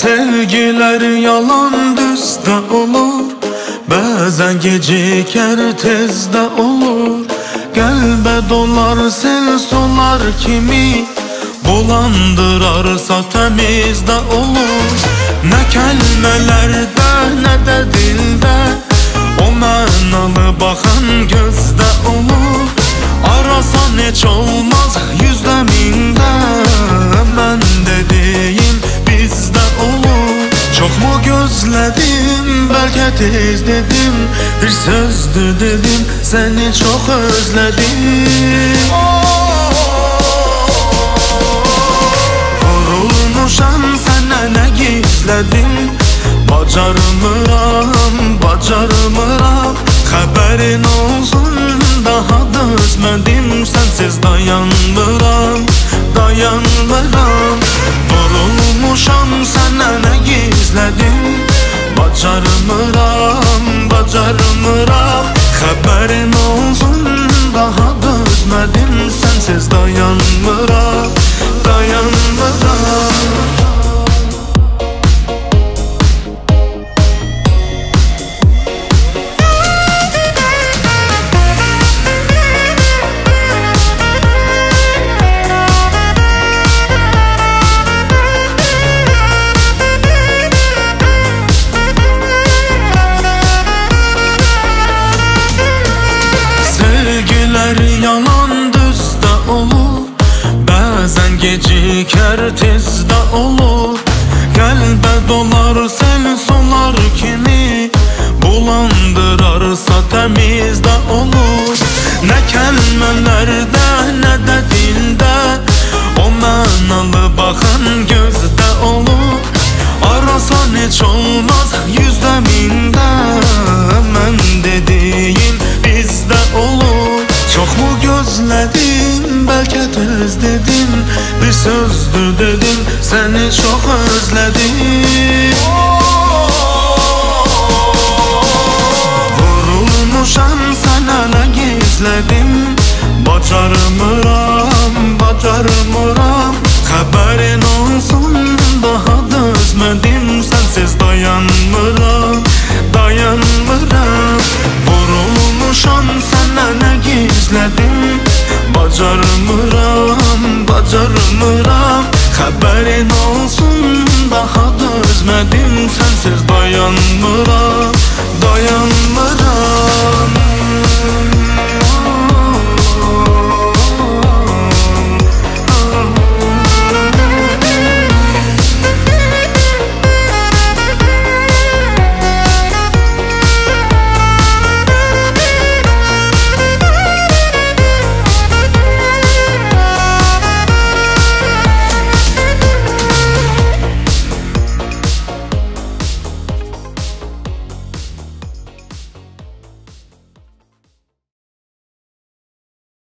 Sevgiler yalan düzde olur, bazen gecikər tezde olur. Qəlbə dolar sel solar kimi, bulandırarsa təmizdə olur. Nə kəlmələrdə, nə də dildə, o mənalı baxan gözdə olur. Arasan heç olmaz yüzdə mində, mən dediyim bizdə olur. Çox mu gözlədim, bəlkə tez dedim, bir sözdür dedim, səni çox özlədim. Vurulmuşam sənə nə gizlədim, bacarmıram, bacarmıram. Xəbərin olsun, daha dözmədim, sənsiz dayanmıram, dayanmıram. Vurulmuşam sənə nə gizlədim, bacarmıram, bacarmıram. Xəbərin olsun, daha dözmədim, sənsiz dayanmıram, dayanmıram. Yalan düzdə olur, bəzən gecikər tezdə olur. Qəlbə dolar sel solar kimi, bulandırarsa təmizdə olur. Nə kəlmələrdə, nə də dildə, o mənalı baxan gözdə olur. Arasan heç olmaz yüzdə mində, mən dediyim bizdə olur. Çox mu gözlədim, bəlkə tez dedim, bir sözdür dedim, səni çox özlədim. Vurulmuşam sənə nə gizlədim, bacarmıram, bacarmıram. Xəbərin olsun, daha dözmədim, sənsiz dayanmıram, dayanmıram. Vurulmuşam sənə nə gizlədim, bacarmıram, bacarmıram. Xəbərin olsun, daha dözmədim, sənsiz dayanmıram, dayanmıram.